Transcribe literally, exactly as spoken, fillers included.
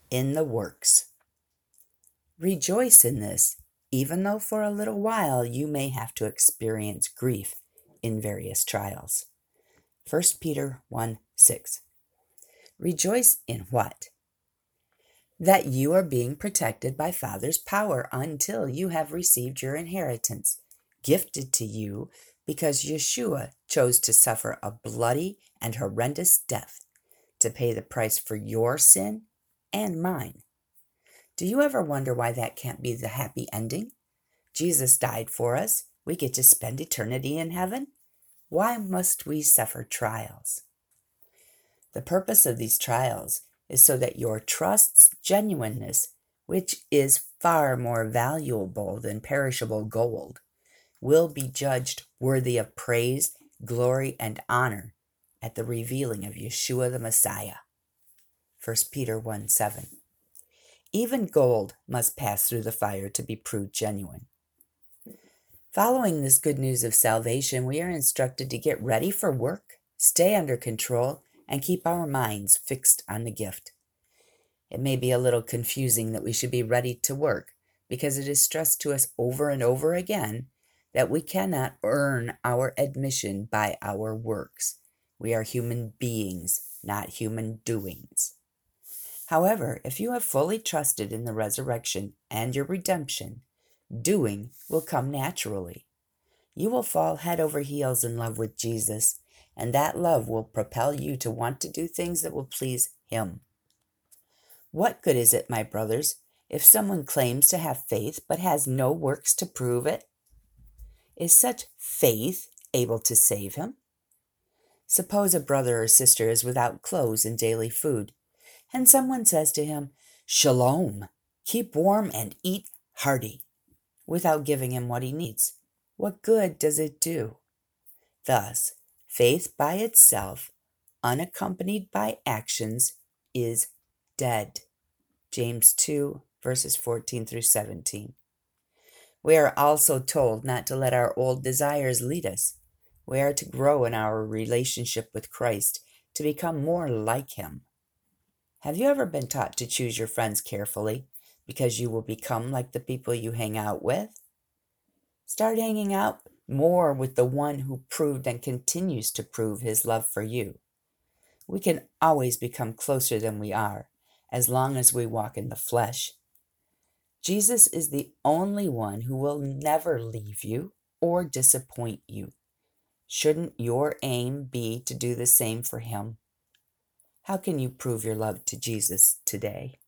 in the works. Rejoice in this, even though for a little while you may have to experience grief in various trials. First Peter one six. Rejoice in what? That you are being protected by Father's power until you have received your inheritance, gifted to you because Yeshua chose to suffer a bloody and horrendous death to pay the price for your sin and mine. Do you ever wonder why that can't be the happy ending? Jesus died for us. We get to spend eternity in heaven. Why must we suffer trials? The purpose of these trials is so that your trust's genuineness, which is far more valuable than perishable gold, will be judged worthy of praise, glory, and honor at the revealing of Yeshua the Messiah. First Peter one seven. Even gold must pass through the fire to be proved genuine. Following this good news of salvation, we are instructed to get ready for work, stay under control, and keep our minds fixed on the gift. It may be a little confusing that we should be ready to work because it is stressed to us over and over again that we cannot earn our admission by our works. We are human beings, not human doings. However, if you have fully trusted in the resurrection and your redemption, doing will come naturally. You will fall head over heels in love with Jesus, and that love will propel you to want to do things that will please Him. What good is it, my brothers, if someone claims to have faith but has no works to prove it? Is such faith able to save him? Suppose a brother or sister is without clothes and daily food, and someone says to him, "Shalom, keep warm and eat hearty," without giving him what he needs. What good does it do? Thus, faith by itself, unaccompanied by actions, is dead. James two, verses fourteen through seventeen. We are also told not to let our old desires lead us. We are to grow in our relationship with Christ to become more like Him. Have you ever been taught to choose your friends carefully because you will become like the people you hang out with? Start hanging out more with the one who proved and continues to prove his love for you. We can always become closer than we are, as long as we walk in the flesh. Jesus is the only one who will never leave you or disappoint you. Shouldn't your aim be to do the same for Him? How can you prove your love to Jesus today?